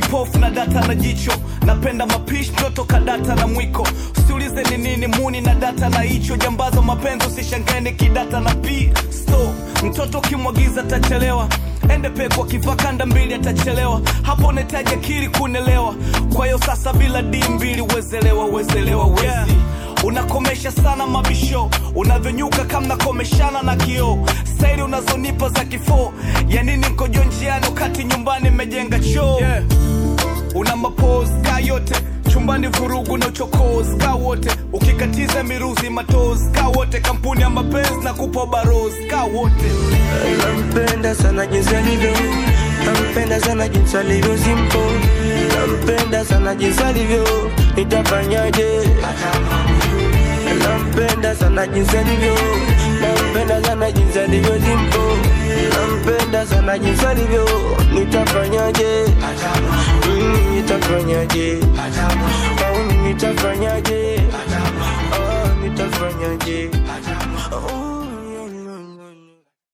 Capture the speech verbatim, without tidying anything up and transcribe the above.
kipofu na data na jicho. Napenda mapishi mtoto kadata na mwiko. Usiulize ni nini muni na data na hicho. Jambazo mapenzi usishangane kidata na pisto. Mtoto kimwagiza tachelewa. Ende peko kiva kanda mbili atachelewa. Hapo netaji akili kunelewa. Kwa hiyo sasa bila di mbili wezelewa wezelewa wezi yeah. Unakomesha sana mabisho. Unavyonyuka kama nakomeshana na kio. Staili unazonipa za kifo. Ya nini nkojo njiani wakati nyumbani mejenga choo yeah. Una mapose ka yote. Chumbani vurugu na uchokozi ka wote. Ukikatiza miruzi matozi ka wote. Kampuni ya mapenzi na kupa barozi ka wote. Nampenda sana jinsi alivyo. Nampenda sana jinsi alivyo simple. Nampenda sana jinsi alivyo. Nitafanyaje? Nampenda sana jinsi alivyo. Nampenda sana jinsi alivyo simple. Nampenda sana jinsi alivyo. Nitafanyaje? Mm, nitafanyaje? Oh, nitafanyaje? Oh, nitafanyaje? Oh.